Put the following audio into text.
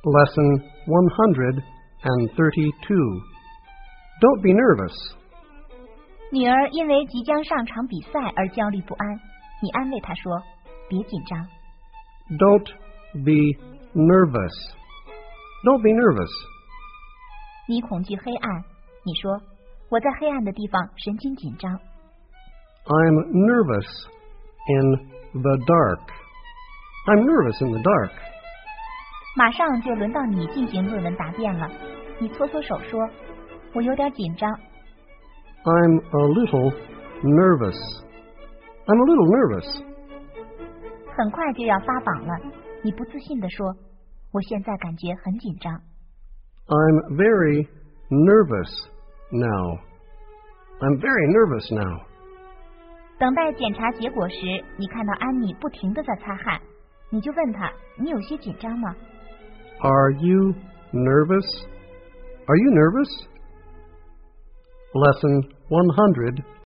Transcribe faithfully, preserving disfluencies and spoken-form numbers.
Lesson one hundred thirty-two. Don't be nervous. 女儿因为即将上场比赛而焦虑不安，你安慰她说：“别紧张。” Don't be nervous. Don't be nervous. 你恐惧黑暗，你说：“我在黑暗的地方神经紧张。” I'm nervous in the dark. I'm nervous in the dark. 马上就轮到你进行论文答辩了，你搓搓手说：“我有点紧张。” I'm a little nervous. I'm a little nervous. 很快就要发榜了，你不自信地说：“我现在感觉很紧张。” I'm very nervous now. I'm very nervous now. 等待检查结果时，你看到安妮不停地在擦汗，你就问她：“你有些紧张吗？” Are you nervous? Are you nervous? Lesson one hundred